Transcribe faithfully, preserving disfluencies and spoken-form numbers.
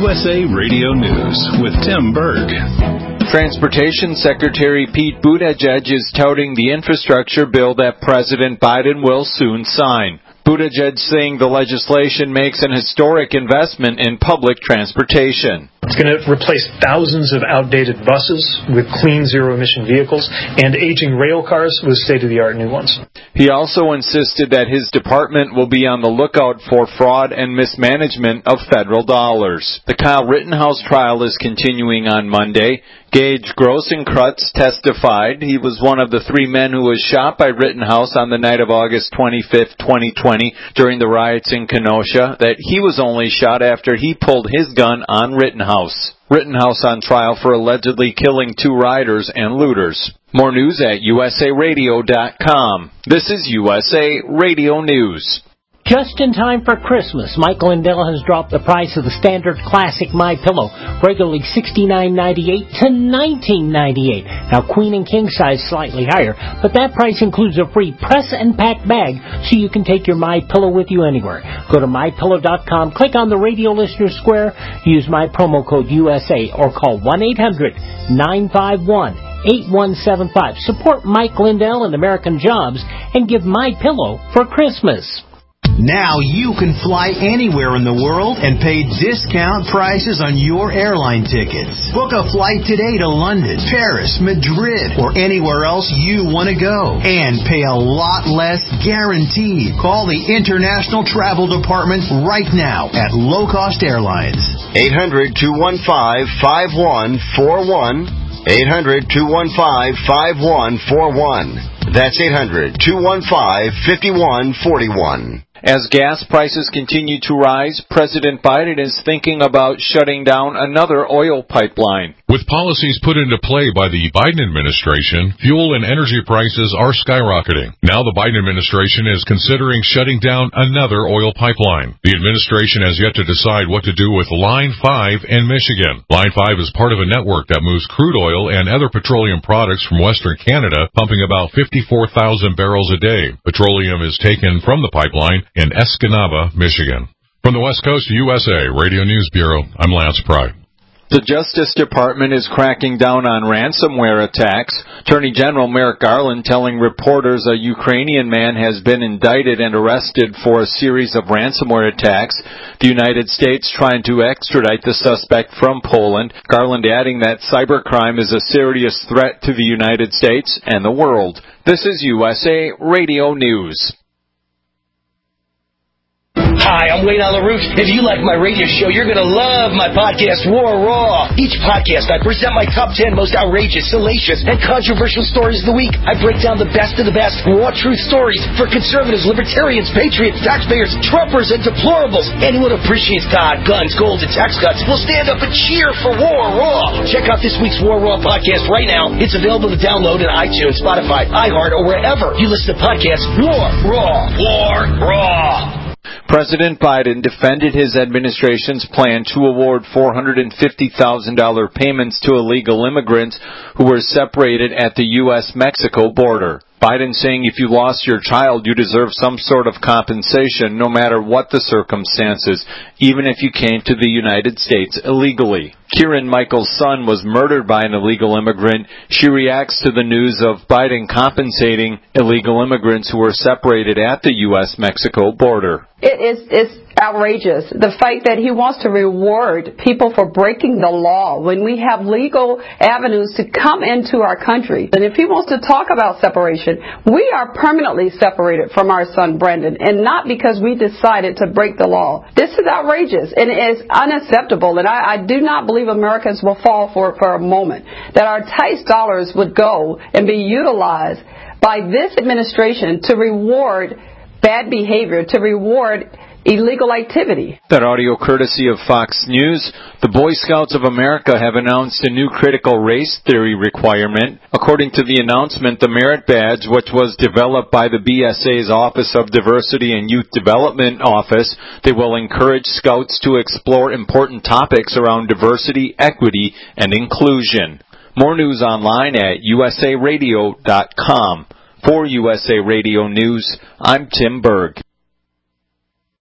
U S A Radio News with Tim Berg. Transportation Secretary Pete Buttigieg is touting the infrastructure bill that President Biden will soon sign. Buttigieg saying the legislation makes an historic investment in public transportation. It's going to replace thousands of outdated buses with clean zero-emission vehicles and aging rail cars with state-of-the-art new ones. He also insisted that his department will be on the lookout for fraud and mismanagement of federal dollars. The Kyle Rittenhouse trial is continuing on Monday. Gage Grossenkreutz testified he was one of the three men who was shot by Rittenhouse on the night of August twenty-fifth, twenty twenty, during the riots in Kenosha, that he was only shot after he pulled his gun on Rittenhouse. Rittenhouse on trial for allegedly killing two rioters and looters. More news at U S A radio dot com. This is U S A Radio News. Just in time for Christmas, Mike Lindell has dropped the price of the standard classic MyPillow, regularly sixty-nine ninety-eight to nineteen ninety-eight. Now, queen and king size slightly higher, but that price includes a free press and pack bag, so you can take your MyPillow with you anywhere. Go to my pillow dot com, click on the Radio Listener Square, use my promo code U S A, or call one eight hundred nine five one eight one seven five. Support Mike Lindell and American Jobs, and give MyPillow for Christmas. Now you can fly anywhere in the world and pay discount prices on your airline tickets. Book a flight today to London, Paris, Madrid, or anywhere else you want to go. And pay a lot less guaranteed. Call the International Travel Department right now at Low Cost Airlines. eight hundred two one five five one four one. eight hundred two one five five one four one. That's eight hundred two one five five one four one. As gas prices continue to rise, President Biden is thinking about shutting down another oil pipeline. With policies put into play by the Biden administration, fuel and energy prices are skyrocketing. Now the Biden administration is considering shutting down another oil pipeline. The administration has yet to decide what to do with Line five in Michigan. Line five is part of a network that moves crude oil and other petroleum products from Western Canada, pumping about fifty-four thousand barrels a day. Petroleum is taken from the pipeline in Escanaba, Michigan. From the West Coast U S A Radio News Bureau, I'm Lance Pry. The Justice Department is cracking down on ransomware attacks. Attorney General Merrick Garland telling reporters a Ukrainian man has been indicted and arrested for a series of ransomware attacks. The United States trying to extradite the suspect from Poland. Garland adding that cybercrime is a serious threat to the United States and the world. This is U S A Radio News. Hi, I'm Wayne on the Roof. If you like my radio show, you're going to love my podcast, War Raw. Each podcast, I present my top ten most outrageous, salacious, and controversial stories of the week. I break down the best of the best raw truth stories for conservatives, libertarians, patriots, taxpayers, Trumpers, and deplorables. Anyone who appreciates God, guns, gold, and tax cuts will stand up and cheer for War Raw. Check out this week's War Raw podcast right now. It's available to download in iTunes, Spotify, iHeart, or wherever you listen to podcasts. War Raw. War Raw. President Biden defended his administration's plan to award four hundred fifty thousand dollars payments to illegal immigrants who were separated at the U S Mexico border. Biden saying if you lost your child, you deserve some sort of compensation, no matter what the circumstances, even if you came to the United States illegally. Kieran Michael's son was murdered by an illegal immigrant. She reacts to the news of Biden compensating illegal immigrants who were separated at the U S Mexico border. It is it's outrageous. The fact that he wants to reward people for breaking the law when we have legal avenues to come into our country. And if he wants to talk about separation, we are permanently separated from our son Brendan, and not because we decided to break the law. This is outrageous, and it is unacceptable, and I, I do not believe Americans will fall for it for a moment, that our tax dollars would go and be utilized by this administration to reward bad behavior, to reward illegal activity. That audio courtesy of Fox News. The Boy Scouts of America have announced a new critical race theory requirement. According to the announcement, the merit badge, which was developed by the B S A's Office of Diversity and Youth Development Office, they will encourage scouts to explore important topics around diversity, equity, and inclusion. More news online at U S A radio dot com. For U S A Radio News, I'm Tim Berg.